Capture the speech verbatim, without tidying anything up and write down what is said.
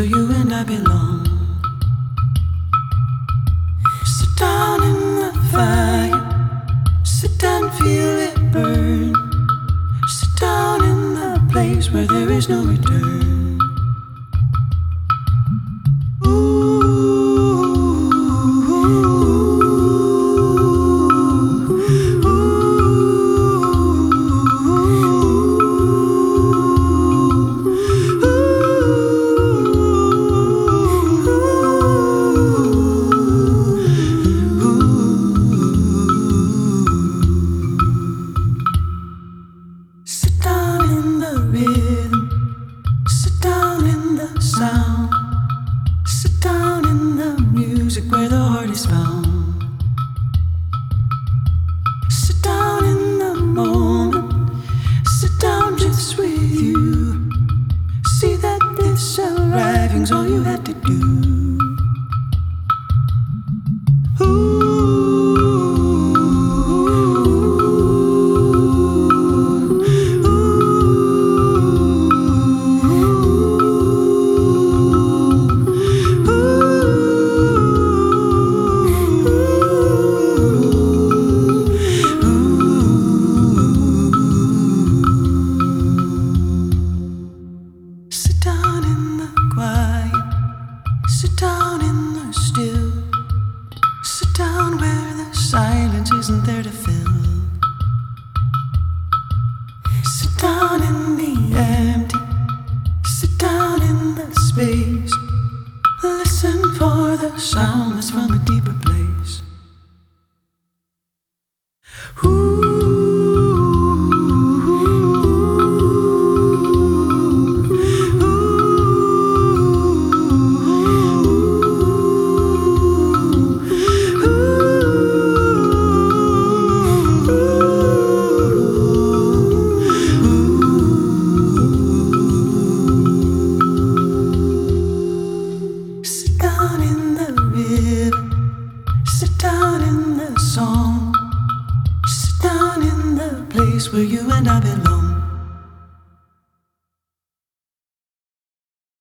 where you and I belong. Sit down in the fire, sit down, feel it burn. Sit down in the place where there is no return. Where the heart is found. Sit down in the moment, sit down just with you. See that this arriving's all you had to do. Sit down in the still. Sit down where the silence isn't there to fill. Sit down in the empty. Sit down in the space. Listen for the sound that's from a deeper place. Ooh. Sit down in the song. Sit down in the place where you and I belong.